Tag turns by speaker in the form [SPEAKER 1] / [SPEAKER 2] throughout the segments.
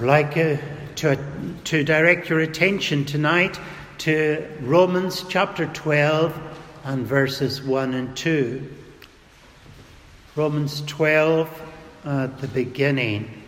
[SPEAKER 1] I'd like to direct your attention tonight to Romans chapter 12 and verses 1 and 2. Romans 12 at the beginning.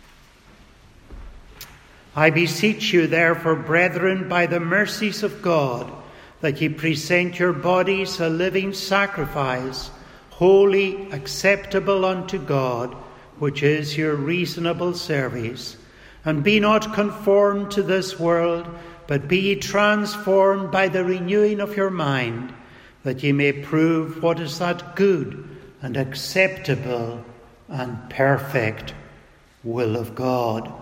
[SPEAKER 1] I beseech you, therefore, brethren, by the mercies of God, that ye present your bodies a living sacrifice, holy, acceptable unto God, which is your reasonable service. And be not conformed to this world, but be ye transformed by the renewing of your mind, that ye may prove what is that good and acceptable and perfect will of God.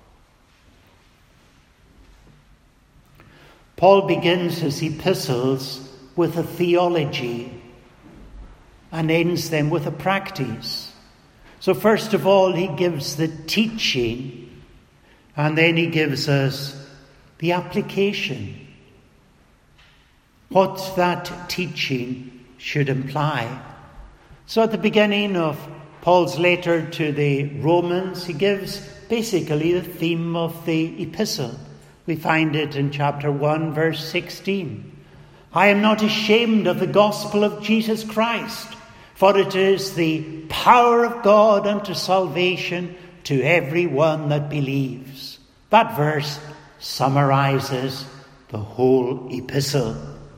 [SPEAKER 1] Paul begins his epistles with a theology and ends them with a practice. So first of all, he gives the teaching, and then he gives us the application, what that teaching should imply. So at the beginning of Paul's letter to the Romans, he gives basically the theme of the epistle. We find it in chapter 1, verse 16. I am not ashamed of the gospel of Jesus Christ, for it is the power of God unto salvation to every one that believes. That verse summarizes the whole epistle.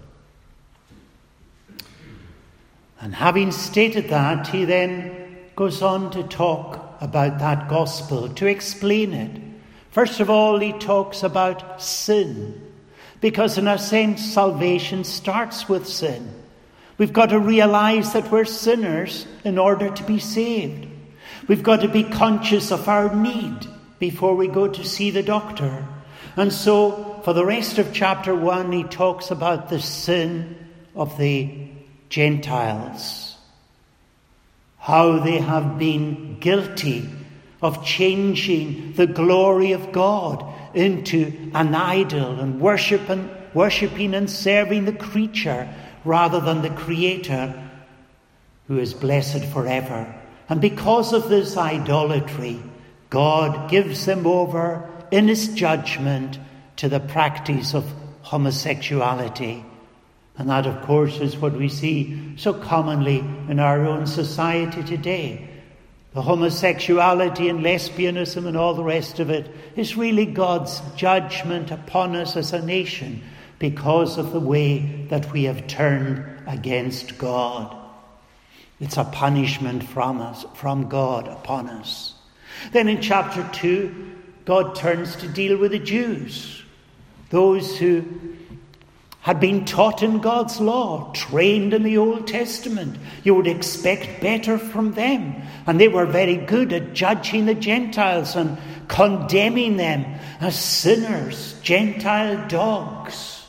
[SPEAKER 1] And having stated that, he then goes on to talk about that gospel, to explain it. First of all, he talks about sin, because in a sense, salvation starts with sin. We've got to realize that we're sinners in order to be saved. We've got to be conscious of our need before we go to see the doctor. And so, for the rest of chapter 1, he talks about the sin of the Gentiles, how they have been guilty of changing the glory of God into an idol and worshipping and serving the creature rather than the Creator, who is blessed forever. And because of this idolatry, God gives them over in his judgment to the practice of homosexuality. And that, of course, is what we see so commonly in our own society today. The homosexuality and lesbianism and all the rest of it is really God's judgment upon us as a nation because of the way that we have turned against God. It's a punishment from God upon us. Then in chapter 2, God turns to deal with the Jews, those who had been taught in God's law, trained in the Old Testament. You would expect better from them. And they were very good at judging the Gentiles and condemning them as sinners, Gentile dogs.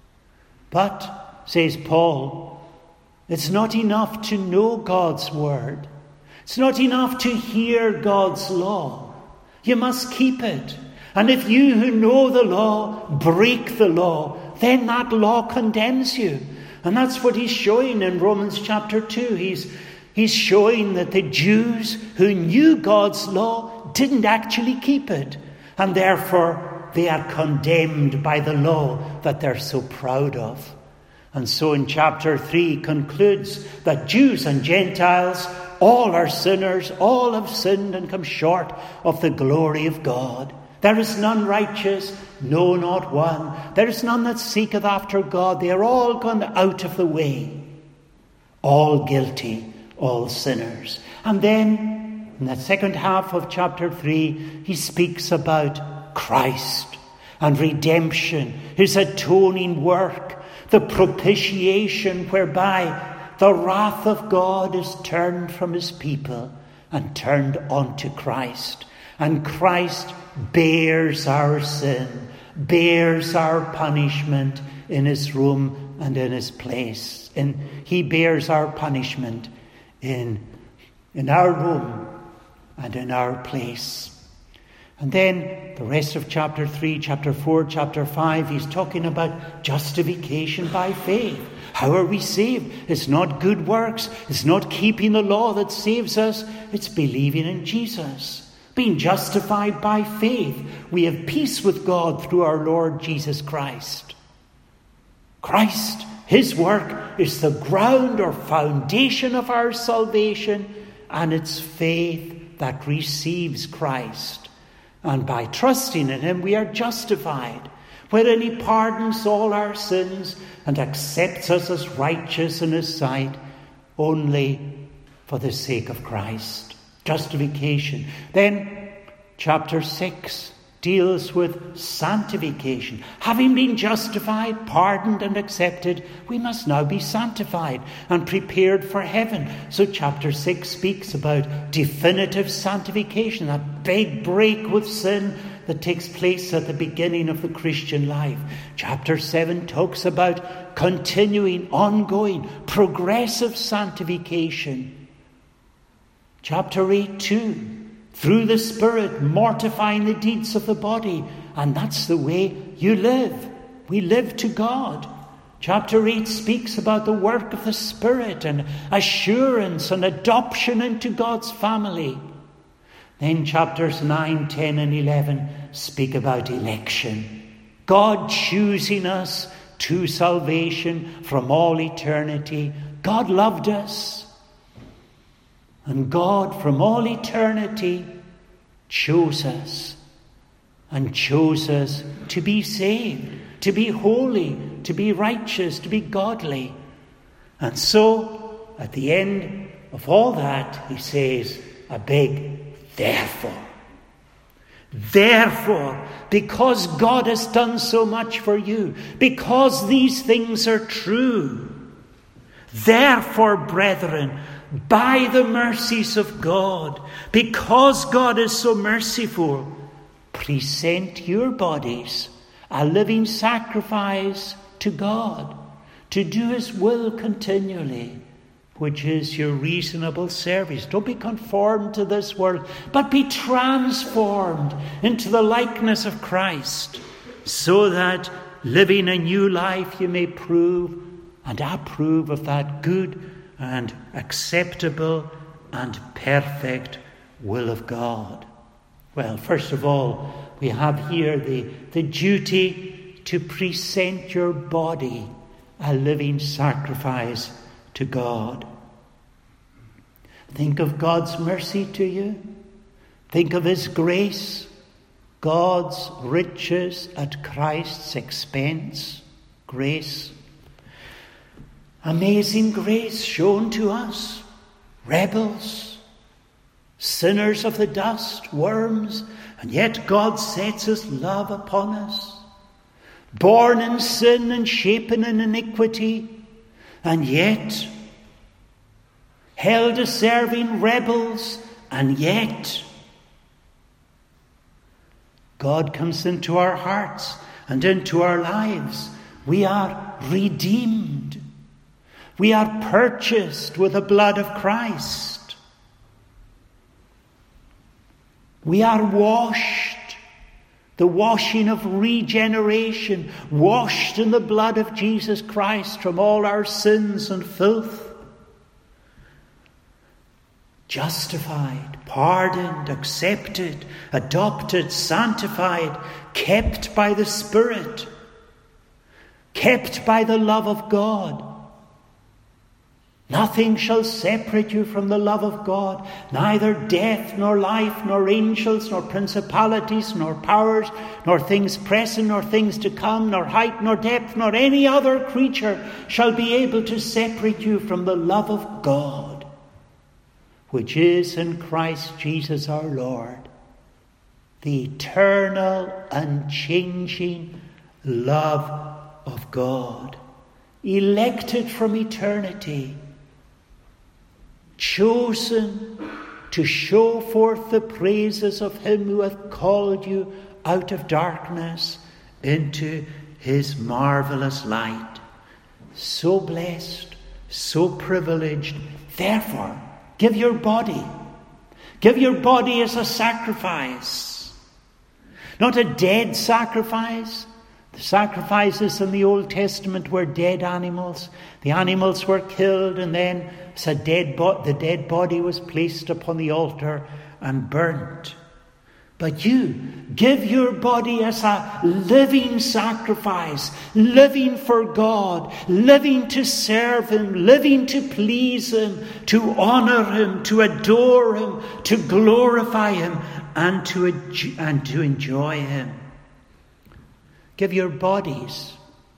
[SPEAKER 1] But, says Paul, it's not enough to know God's word. It's not enough to hear God's law. You must keep it. And if you who know the law break the law, then that law condemns you. And that's what he's showing in Romans chapter 2. He's showing that the Jews who knew God's law didn't actually keep it. And therefore they are condemned by the law that they're so proud of. And so in chapter 3 concludes that Jews and Gentiles, all are sinners, all have sinned and come short of the glory of God. There is none righteous, no, not one. There is none that seeketh after God. They are all gone out of the way. All guilty, all sinners. And then, in the second half of chapter 3, he speaks about Christ and redemption, his atoning work, the propitiation whereby the wrath of God is turned from his people and turned onto Christ. And Christ bears our sin, bears our punishment in his room and in his place. And he bears our punishment in our room and in our place. And then the rest of chapter 3, chapter 4, chapter 5, he's talking about justification by faith. How are we saved? It's not good works. It's not keeping the law that saves us. It's believing in Jesus. Being justified by faith, we have peace with God through our Lord Jesus Christ. Christ, his work, is the ground or foundation of our salvation, and it's faith that receives Christ. And by trusting in him, we are justified, wherein he pardons all our sins and accepts us as righteous in his sight only for the sake of Christ. Justification. Then, chapter 6 deals with sanctification. Having been justified, pardoned and accepted, we must now be sanctified and prepared for heaven. So chapter 6 speaks about definitive sanctification, that big break with sin that takes place at the beginning of the Christian life. Chapter 7 talks about continuing, ongoing, progressive sanctification. Chapter 8 too, through the Spirit, mortifying the deeds of the body. And that's the way you live. We live to God. Chapter 8 speaks about the work of the Spirit and assurance and adoption into God's family. Then chapters 9, 10 and 11 speak about election. God choosing us to salvation from all eternity. God loved us. And God, from all eternity, chose us and chose us to be saved, to be holy, to be righteous, to be godly. And so, at the end of all that, he says a big therefore. Therefore, because God has done so much for you, because these things are true, therefore, brethren, by the mercies of God, because God is so merciful, present your bodies a living sacrifice to God, to do his will continually, which is your reasonable service. Don't be conformed to this world, but be transformed into the likeness of Christ, so that living a new life you may prove and approve of that good and acceptable and perfect will of God. Well, first of all, we have here the duty to present your body a living sacrifice to God. Think of God's mercy to you. Think of his grace, God's riches at Christ's expense. Grace. Amazing grace shown to us, rebels, sinners of the dust, worms, and yet God sets his love upon us. Born in sin and shapen in iniquity, and yet held as serving rebels, and yet God comes into our hearts and into our lives. We are redeemed. We are purchased with the blood of Christ. We are washed, the washing of regeneration, washed in the blood of Jesus Christ from all our sins and filth. Justified, pardoned, accepted, adopted, sanctified, kept by the Spirit, kept by the love of God. Nothing shall separate you from the love of God, neither death, nor life, nor angels, nor principalities, nor powers, nor things present, nor things to come, nor height, nor depth, nor any other creature shall be able to separate you from the love of God, which is in Christ Jesus our Lord. The eternal, unchanging love of God, elected from eternity, chosen to show forth the praises of him who hath called you out of darkness into his marvelous light. So blessed, so privileged. Therefore, give your body as a sacrifice. Not a dead sacrifice. The sacrifices in the Old Testament were dead animals. The animals were killed, and then the dead body was placed upon the altar and burnt. But you give your body as a living sacrifice, living for God, living to serve Him, living to please Him, to honor Him, to adore Him, to glorify Him, and to enjoy Him. Give your bodies.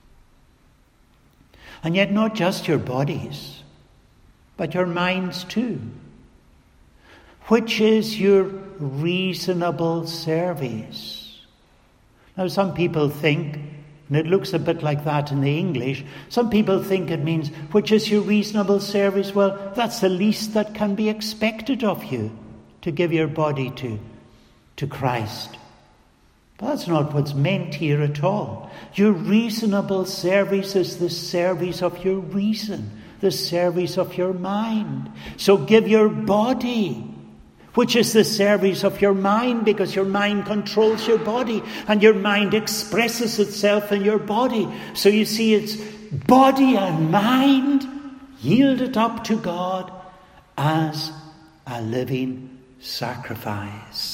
[SPEAKER 1] And yet not just your bodies, but your minds too. Which is your reasonable service? Now some people think, and it looks a bit like that in the English, some people think it means, which is your reasonable service? Well, that's the least that can be expected of you, to give your body to Christ. But that's not what's meant here at all. Your reasonable service is the service of your reason, the service of your mind. So give your body, which is the service of your mind, because your mind controls your body and your mind expresses itself in your body. So you see, it's body and mind yielded up to God as a living sacrifice.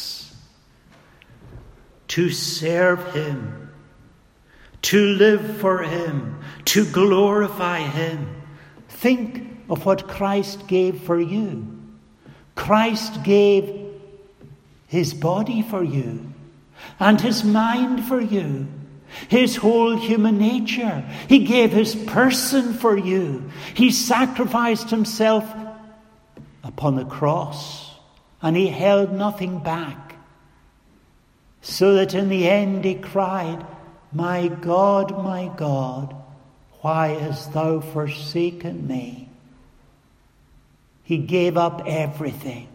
[SPEAKER 1] To serve Him, to live for Him, to glorify Him. Think of what Christ gave for you. Christ gave His body for you and His mind for you, His whole human nature. He gave His person for you. He sacrificed Himself upon the cross and He held nothing back. So that in the end He cried, my God, why hast thou forsaken me? He gave up everything.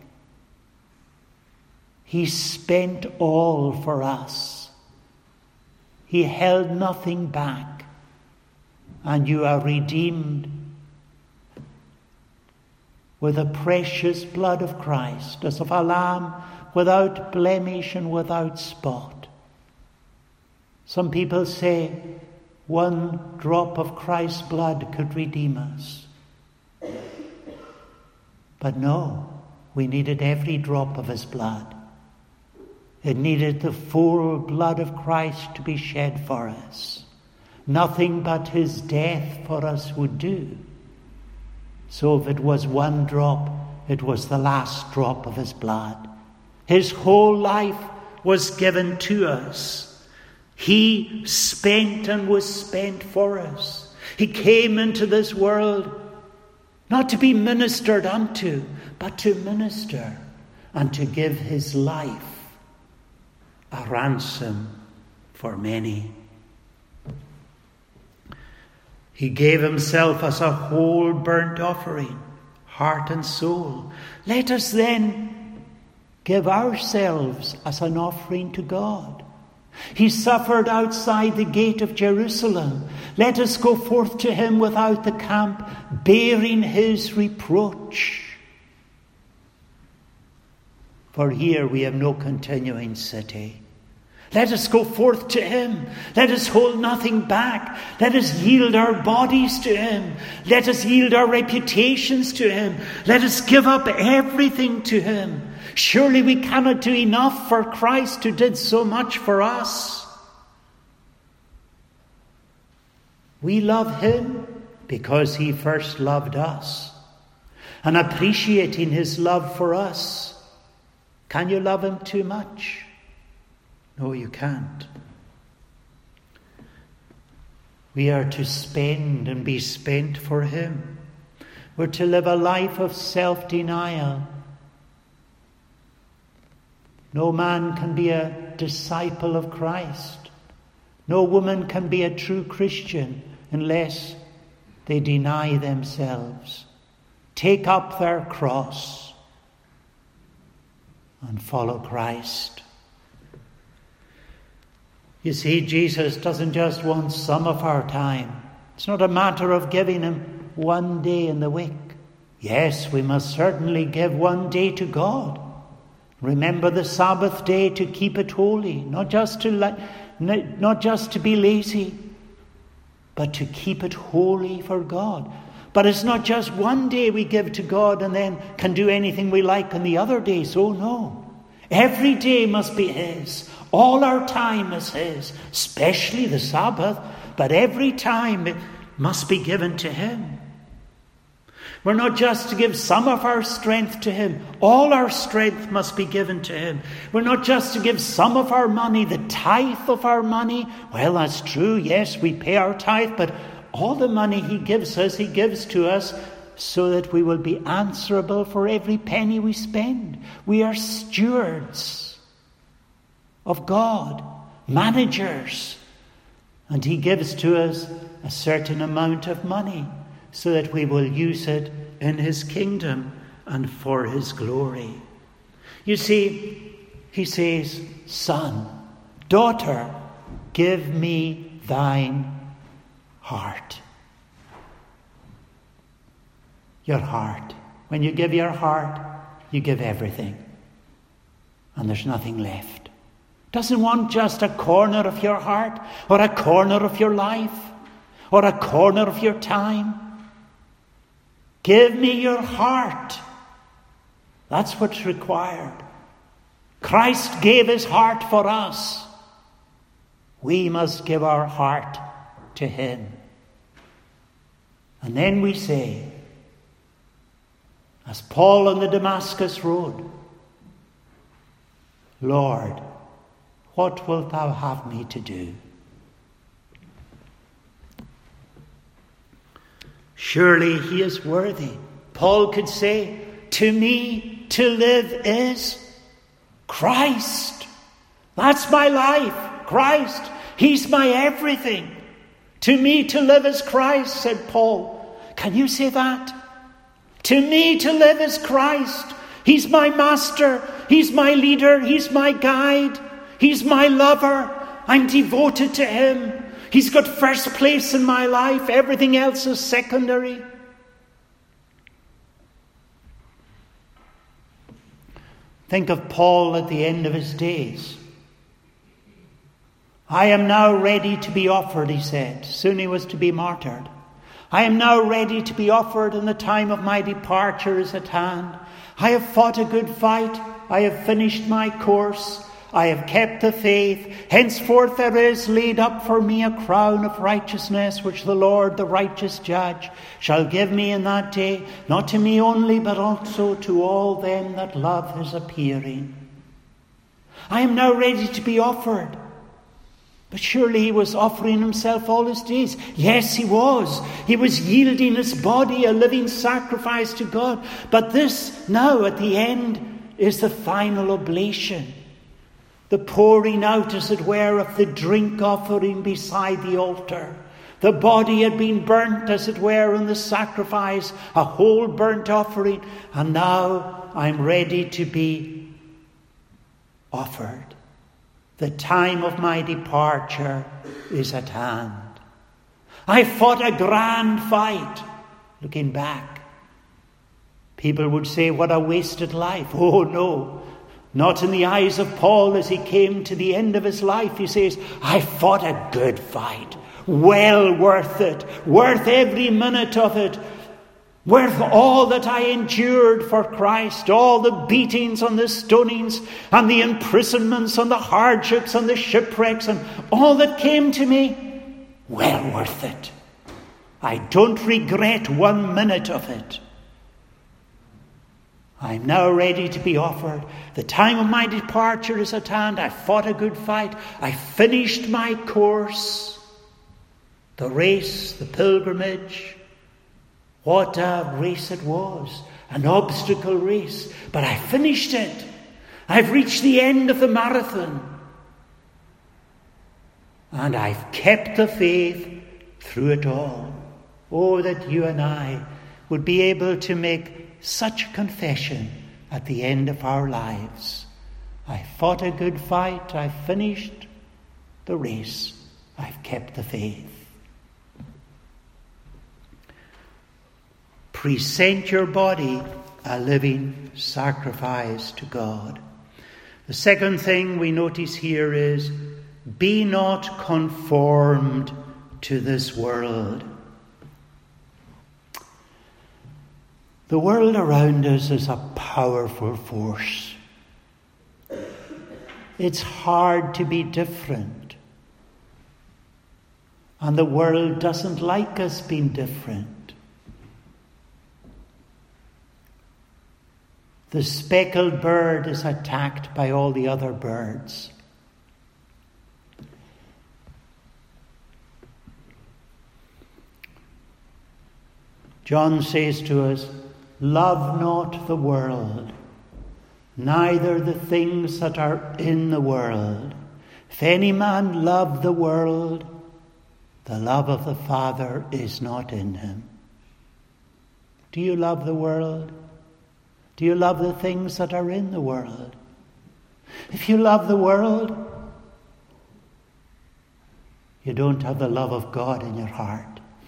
[SPEAKER 1] He spent all for us. He held nothing back. And you are redeemed with the precious blood of Christ, as of a lamb without blemish and without spot. Some people say one drop of Christ's blood could redeem us. But no, we needed every drop of His blood. It needed the full blood of Christ to be shed for us. Nothing but His death for us would do. So if it was one drop, it was the last drop of His blood. His whole life was given to us. He spent and was spent for us. He came into this world not to be ministered unto, but to minister and to give His life a ransom for many. He gave Himself as a whole burnt offering, heart and soul. Let us then give ourselves as an offering to God. He suffered outside the gate of Jerusalem. Let us go forth to Him without the camp, bearing His reproach. For here we have no continuing city. Let us go forth to Him. Let us hold nothing back. Let us yield our bodies to Him. Let us yield our reputations to Him. Let us give up everything to Him. Surely we cannot do enough for Christ who did so much for us. We love Him because He first loved us. And appreciating His love for us, can you love Him too much? No, you can't. We are to spend and be spent for Him. We're to live a life of self-denial. No man can be a disciple of Christ. No woman can be a true Christian unless they deny themselves, take up their cross, and follow Christ. You see, Jesus doesn't just want some of our time. It's not a matter of giving Him one day in the week. Yes, we must certainly give one day to God. Remember the Sabbath day to keep it holy, not just to be lazy, but to keep it holy for God. But it's not just one day we give to God and then can do anything we like on the other days. Oh no. Every day must be his. All our time is his, especially the Sabbath, but every time it must be given to him. We're not just to give some of our strength to him. All our strength must be given to him. We're not just to give some of our money, the tithe of our money. Well, that's true. Yes, we pay our tithe, but all the money he gives to us so that we will be answerable for every penny we spend. We are stewards of God, managers. And he gives to us a certain amount of money so that we will use it in his kingdom and for his glory. You see, he says, son, daughter, give me thine heart. Your heart. When you give your heart, you give everything. And there's nothing left. Doesn't want just a corner of your heart, or a corner of your life, or a corner of your time. Give me your heart. That's what's required. Christ gave his heart for us. We must give our heart to him. And then we say, as Paul on the Damascus road, Lord, what wilt thou have me to do? Surely he is worthy. Paul could say, to me to live is Christ. That's my life, Christ. He's my everything. To me to live is Christ, said Paul. Can you say that? To me to live is Christ. He's my master. He's my leader. He's my guide. He's my lover. I'm devoted to him. He's got first place in my life. Everything else is secondary. Think of Paul at the end of his days. I am now ready to be offered, he said. Soon he was to be martyred. I am now ready to be offered, and the time of my departure is at hand. I have fought a good fight. I have finished my course. I have kept the faith. Henceforth there is laid up for me a crown of righteousness, which the Lord, the righteous judge, shall give me in that day, not to me only, but also to all them that love his appearing. I am now ready to be offered. But surely he was offering himself all his days. Yes, he was. He was yielding his body a living sacrifice to God. But this now at the end is the final oblation. The pouring out, as it were, of the drink offering beside the altar. The body had been burnt, as it were, in the sacrifice, a whole burnt offering. And now I'm ready to be offered. The time of my departure is at hand. I fought a grand fight. Looking back, people would say, what a wasted life. Oh no. Not in the eyes of Paul. As he came to the end of his life, he says, I fought a good fight. Well worth it. Worth every minute of it. Worth all that I endured for Christ. All the beatings and the stonings and the imprisonments and the hardships and the shipwrecks and all that came to me. Well worth it. I don't regret 1 minute of it. I'm now ready to be offered. The time of my departure is at hand. I fought a good fight. I finished my course. The race, the pilgrimage. What a race it was. An obstacle race. But I finished it. I've reached the end of the marathon. And I've kept the faith through it all. Oh, that you and I would be able to make such a confession at the end of our lives. I fought a good fight. I finished the race. I've kept the faith. Present your body a living sacrifice to God. The second thing we notice here is, be not conformed to this world. The world around us is a powerful force. It's hard to be different. And the world doesn't like us being different. The speckled bird is attacked by all the other birds. John says to us, "Love not the world, neither the things that are in the world. If any man love the world, the love of the Father is not in him." Do you love the world? Do you love the things that are in the world? If you love the world, you don't have the love of God in your heart.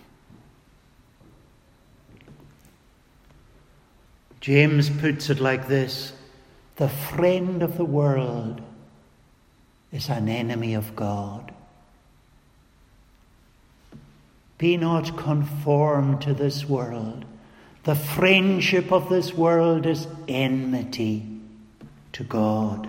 [SPEAKER 1] James puts it like this: the friend of the world is an enemy of God. Be not conformed to this world. The friendship of this world is enmity to God.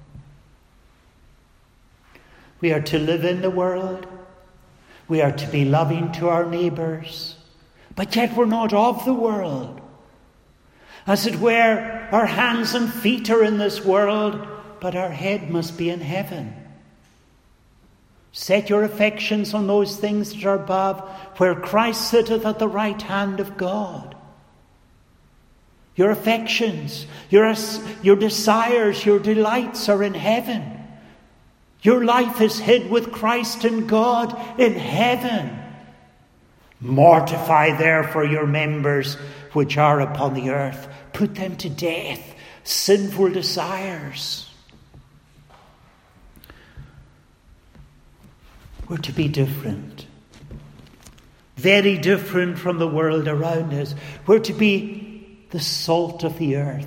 [SPEAKER 1] We are to live in the world. We are to be loving to our neighbours. But yet we're not of the world. As it were, our hands and feet are in this world, but our head must be in heaven. Set your affections on those things that are above, where Christ sitteth at the right hand of God. Your affections, your desires, your delights are in heaven. Your life is hid with Christ in God in heaven. Mortify therefore your members which are upon the earth. Put them to death. Sinful desires. We're to be different. Very different from the world around us. We're to be the salt of the earth.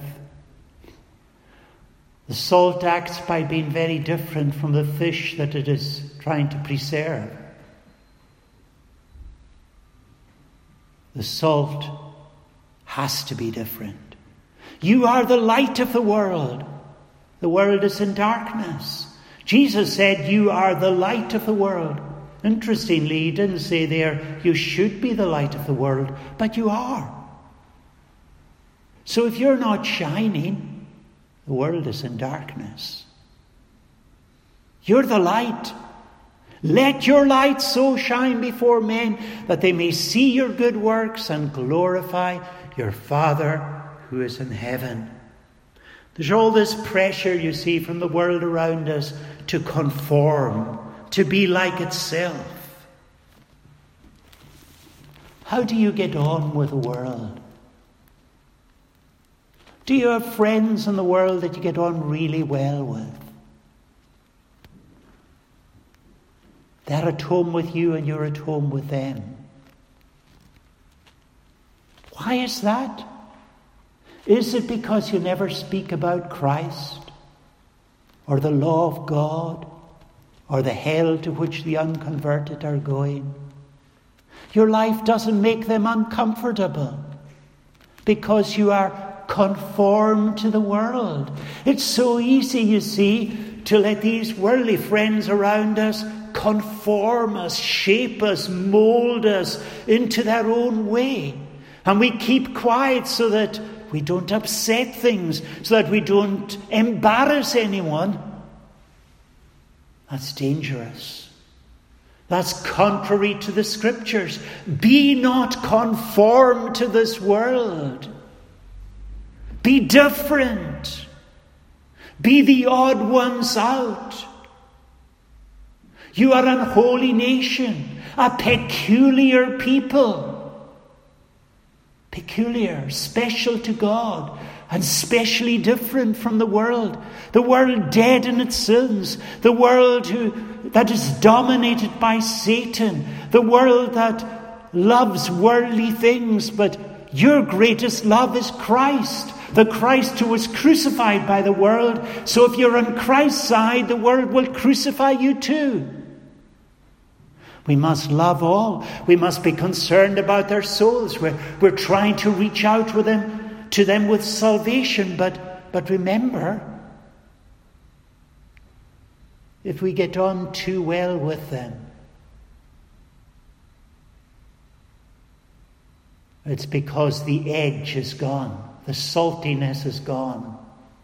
[SPEAKER 1] The salt acts by being very different from the fish that it is trying to preserve. The salt has to be different. You are the light of the world. The world is in darkness. Jesus said, "You are the light of the world." Interestingly, he didn't say there, "You should be the light of the world," but you are. So if you're not shining, the world is in darkness. You're the light. Let your light so shine before men that they may see your good works and glorify your Father who is in heaven. There's all this pressure, you see, from the world around us to conform, to be like itself. How do you get on with the world? Do you have friends in the world that you get on really well with? They're at home with you and you're at home with them. Why is that? Is it because you never speak about Christ or the law of God or the hell to which the unconverted are going? Your life doesn't make them uncomfortable because you are conformed to the world. It's so easy, you see, to let these worldly friends around us conform us, shape us, mold us into their own way. And we keep quiet so that we don't upset things, so that we don't embarrass anyone. That's dangerous. That's contrary to the Scriptures. Be not conformed to this world. Be different. Be the odd ones out. You are an holy nation, a peculiar people. Peculiar, special to God, and specially different from the world. The world dead in its sins. The world that is dominated by Satan. The world that loves worldly things. But your greatest love is Christ. The Christ who was crucified by the world. So if you're on Christ's side, the world will crucify you too. We must love all. We must be concerned about their souls. We're trying to reach out to them with salvation. But remember, if we get on too well with them, it's because the edge is gone, the saltiness is gone.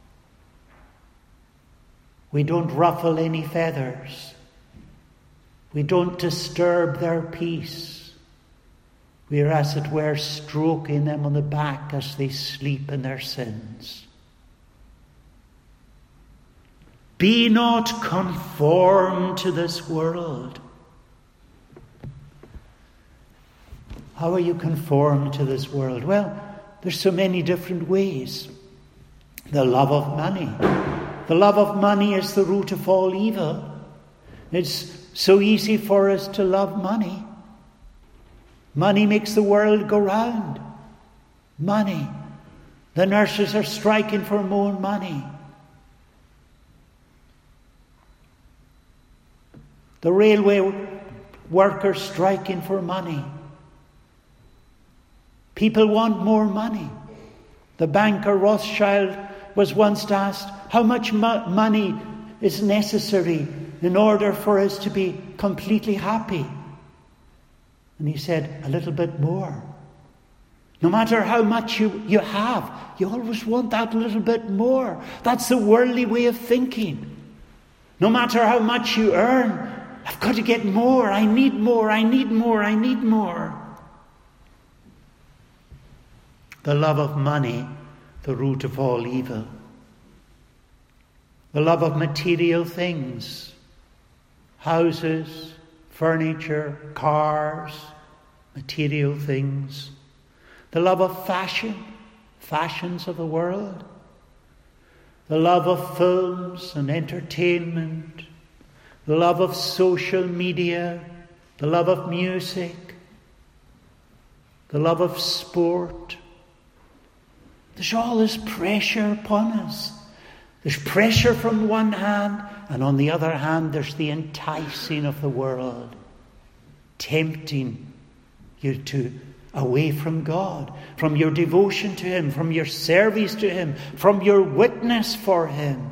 [SPEAKER 1] We don't ruffle any feathers. We don't disturb their peace. We are, as it were, stroking them on the back as they sleep in their sins. Be not conformed to this world. How are you conformed to this world? Well, there's so many different ways. The love of money. The love of money is the root of all evil. It's so easy for us to love money. Money makes the world go round. Money. The nurses are striking for more money. The railway workers striking for money. People want more money. The banker Rothschild was once asked, how much money is necessary in order for us to be completely happy? And he said, a little bit more. No matter how much you have, you always want that little bit more. That's the worldly way of thinking. No matter how much you earn, I've got to get more. I need more. I need more. I need more. The love of money, the root of all evil. The love of material things. Houses, furniture, cars, material things. The love of fashion, fashions of the world. The love of films and entertainment. The love of social media. The love of music. The love of sport. There's all this pressure upon us. There's pressure from one hand, and on the other hand, there's the enticing of the world, tempting you away from God, from your devotion to Him, from your service to Him, from your witness for Him.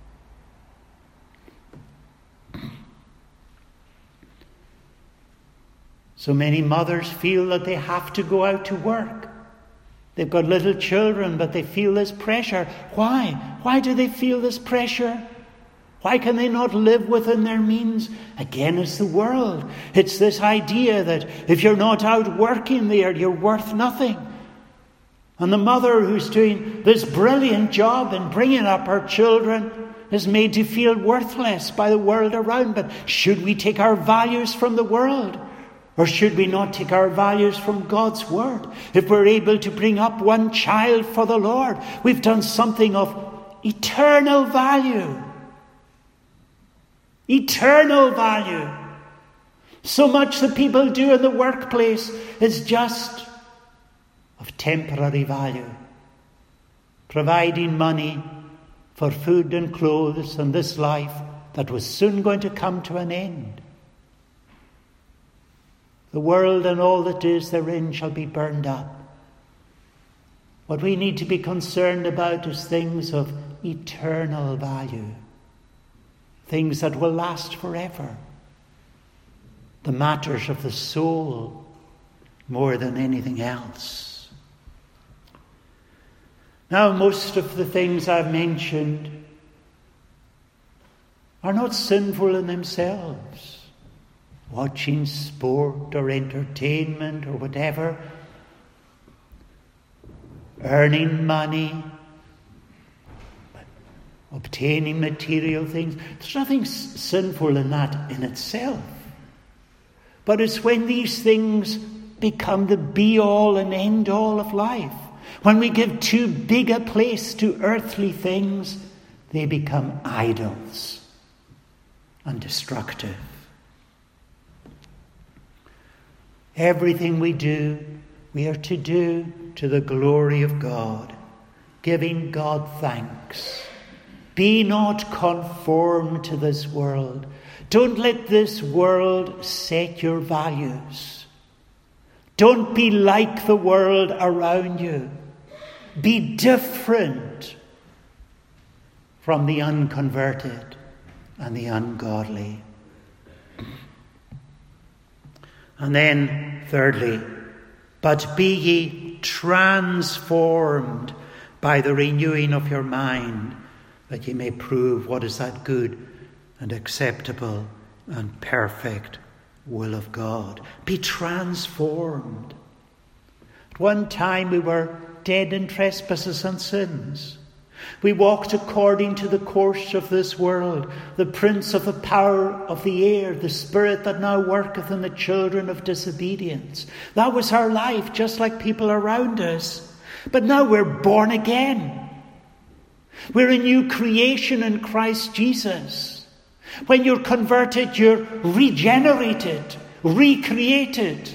[SPEAKER 1] So many mothers feel that they have to go out to work. They've got little children, but they feel this pressure. Why? Why do they feel this pressure? Why can they not live within their means? Again, it's the world. It's this idea that if you're not out working there, you're worth nothing. And the mother who's doing this brilliant job in bringing up her children is made to feel worthless by the world around. But should we take our values from the world? Or should we not take our values from God's word? If we're able to bring up one child for the Lord, we've done something of eternal value. Eternal value. So much that people do in the workplace is just of temporary value. Providing money for food and clothes and this life that was soon going to come to an end. The world and all that is therein shall be burned up. What we need to be concerned about is things of eternal value. Things that will last forever. The matters of the soul more than anything else. Now, most of the things I've mentioned are not sinful in themselves. Watching sport or entertainment or whatever, earning money, obtaining material things. There's nothing sinful in that in itself. But it's when these things become the be-all and end-all of life. When we give too big a place to earthly things, they become idols and destructive. Everything we do, we are to do to the glory of God, giving God thanks. Be not conformed to this world. Don't let this world set your values. Don't be like the world around you. Be different from the unconverted. and the ungodly. And then, thirdly, but be ye transformed by the renewing of your mind, that ye may prove what is that good and acceptable and perfect will of God. Be transformed. At one time we were dead in trespasses and sins. We walked according to the course of this world, the prince of the power of the air, the spirit that now worketh in the children of disobedience. That was our life, just like people around us. But now we're born again. We're a new creation in Christ Jesus. When you're converted, you're regenerated, recreated.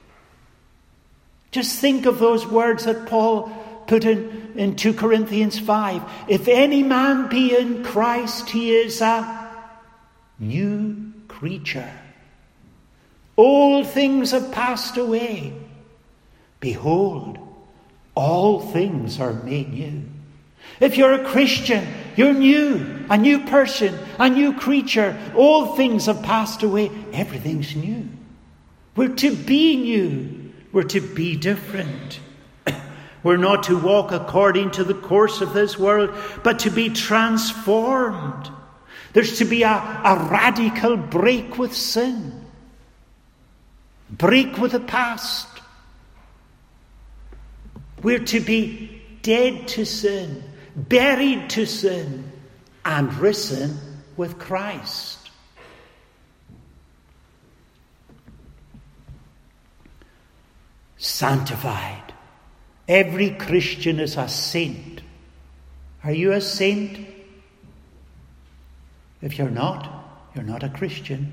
[SPEAKER 1] Just think of those words that Paul put in 2 Corinthians 5. If any man be in Christ, he is a new creature. Old things have passed away. Behold, all things are made new. If you're a Christian, you're new, a new person, a new creature. All things have passed away. Everything's new. We're to be new. We're to be different. We're not to walk according to the course of this world, but to be transformed. There's to be a radical break with sin. Break with the past. We're to be dead to sin, buried to sin, and risen with Christ. Sanctified. Every Christian is a saint. Are you a saint? If you're not a Christian.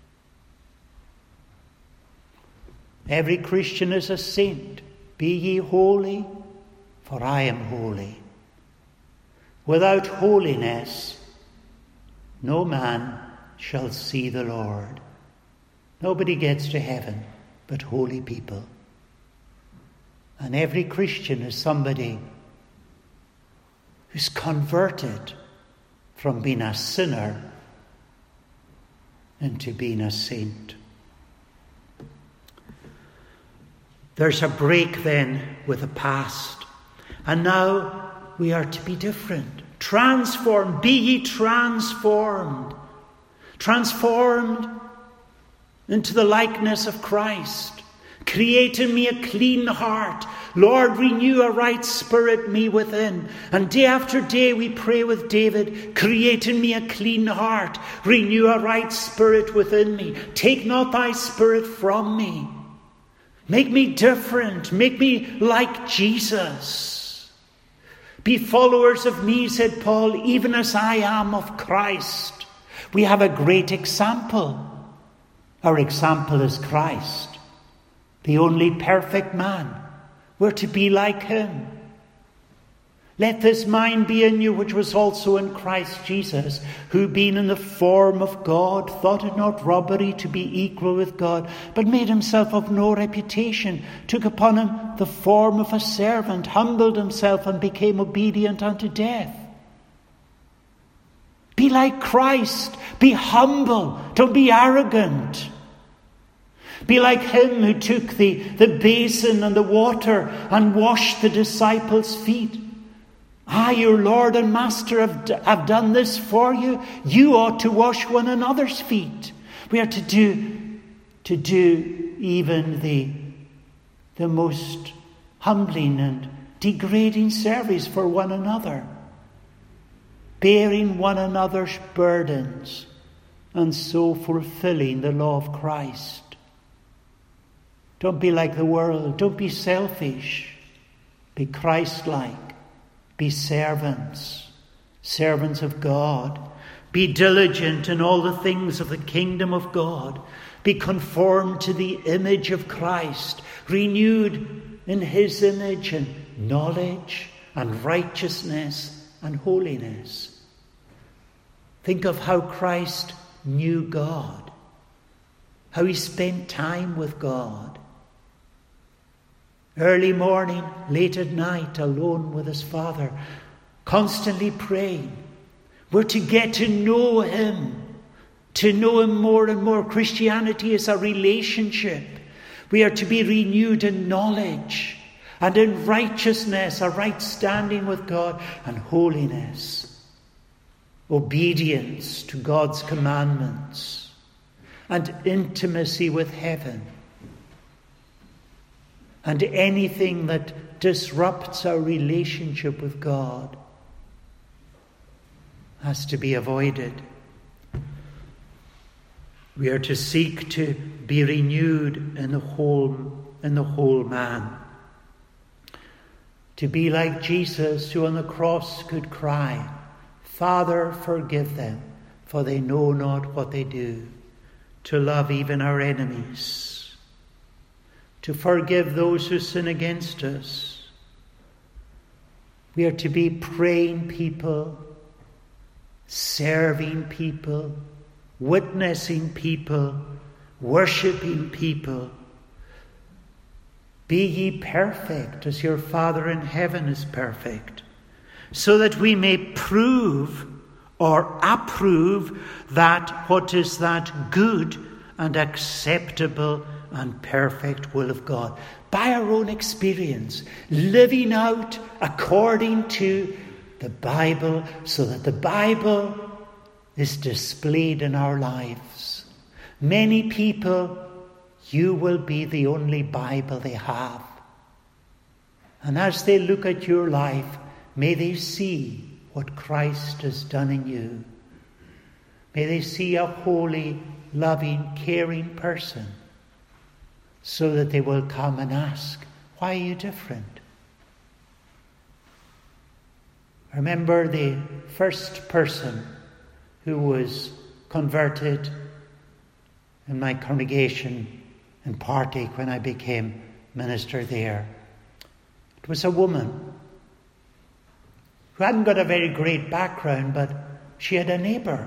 [SPEAKER 1] Every Christian is a saint. Be ye holy, for I am holy. Without holiness, no man shall see the Lord. Nobody gets to heaven but holy people. And every Christian is somebody who's converted from being a sinner into being a saint. There's a break then with the past. And now we are to be different. Transformed. Be ye transformed. Transformed into the likeness of Christ. Create in me a clean heart. Lord, renew a right spirit in me within. And day after day we pray with David, create in me a clean heart. Renew a right spirit within me. Take not thy spirit from me. Make me different. Make me like Jesus. Be followers of me, said Paul, even as I am of Christ. We have a great example. Our example is Christ, the only perfect man. We're to be like him. Let this mind be in you, which was also in Christ Jesus, who being in the form of God, thought it not robbery to be equal with God, but made himself of no reputation, took upon him the form of a servant, humbled himself, and became obedient unto death. Be like Christ. Be humble. Don't be arrogant. Be like him who took the basin and the water and washed the disciples' feet. I, your Lord and Master, have done this for you. You ought to wash one another's feet. We are to do even the most humbling and degrading service for one another, bearing one another's burdens, and so fulfilling the law of Christ. Don't be like the world. Don't be selfish. Be Christ-like. Be servants of God. Be diligent in all the things of the kingdom of God. Be conformed to the image of Christ, renewed in his image and knowledge and righteousness and holiness. Think of how Christ knew God, how he spent time with God. Early morning, late at night, alone with his Father, constantly praying. We're to get to know him. to know Him more and more. Christianity is a relationship. We are to be renewed in knowledge and in righteousness, a right standing with God, and holiness, obedience to God's commandments, and intimacy with heaven. And anything that disrupts our relationship with God has to be avoided. We are to seek to be renewed in the whole man. To be like Jesus, who on the cross could cry, "Father, forgive them, for they know not what they do." To love even our enemies. To forgive those who sin against us. We are to be praying people, serving people, witnessing people, worshipping people. Be ye perfect as your Father in heaven is perfect, so that we may prove or approve that what is that good and acceptable and perfect will of God. By our own experience, living out according to the Bible, so that the Bible is displayed in our lives. Many people, you will be the only Bible they have. And as they look at your life, may they see what Christ has done in you. May they see a holy, loving, caring person, so that they will come and ask, "Why are you different?" Remember the first person who was converted in my congregation in Partick when I became minister there. It was a woman who hadn't got a very great background, but she had a neighbour.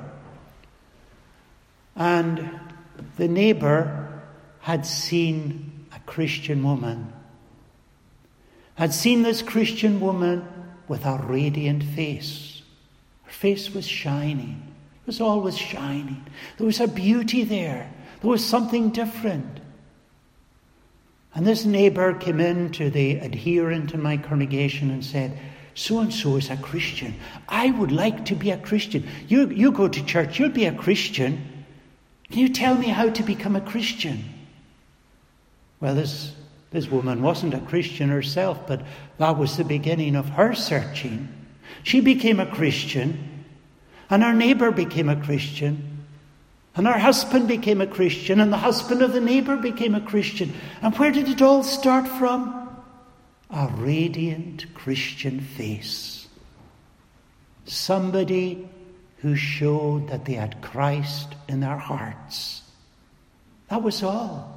[SPEAKER 1] And the neighbour had seen a Christian woman, had seen this Christian woman with a radiant face. Her face was shining. It was always shining. There was a beauty there. There was something different. And this neighbour came in to the adherent in my congregation and said, "So-and-so is a Christian. I would like to be a Christian. You go to church, you'll be a Christian. Can you tell me how to become a Christian?" Well, this woman wasn't a Christian herself, but that was the beginning of her searching. She became a Christian, and her neighbour became a Christian, and her husband became a Christian, and the husband of the neighbour became a Christian. And where did it all start from? A radiant Christian face. Somebody who showed that they had Christ in their hearts. That was all.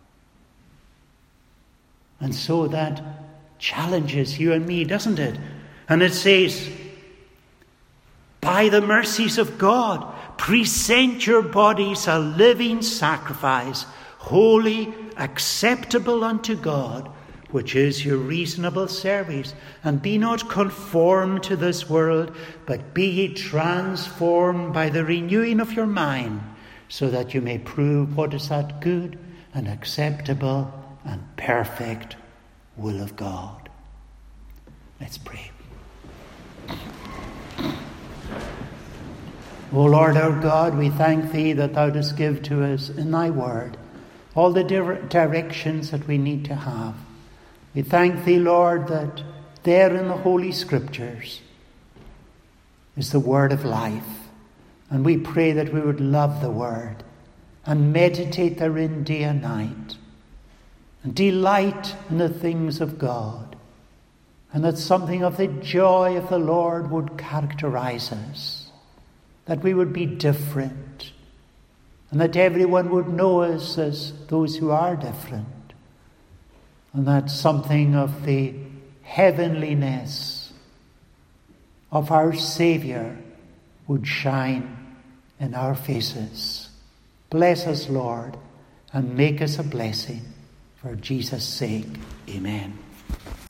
[SPEAKER 1] And so that challenges you and me, doesn't it? And it says, "By the mercies of God, present your bodies a living sacrifice, holy, acceptable unto God, which is your reasonable service. And be not conformed to this world, but be ye transformed by the renewing of your mind, so that you may prove what is that good and acceptable and perfect will of God." Let's pray. O Lord our God, we thank Thee that Thou dost give to us in Thy word all the directions that we need to have. We thank Thee, Lord, that there in the Holy Scriptures is the word of life. And we pray that we would love the word and meditate therein day and night, and delight in the things of God, and that something of the joy of the Lord would characterize us, that we would be different, and that everyone would know us as those who are different, and that something of the heavenliness of our Saviour would shine in our faces. Bless us, Lord, and make us a blessing. For Jesus' sake, amen.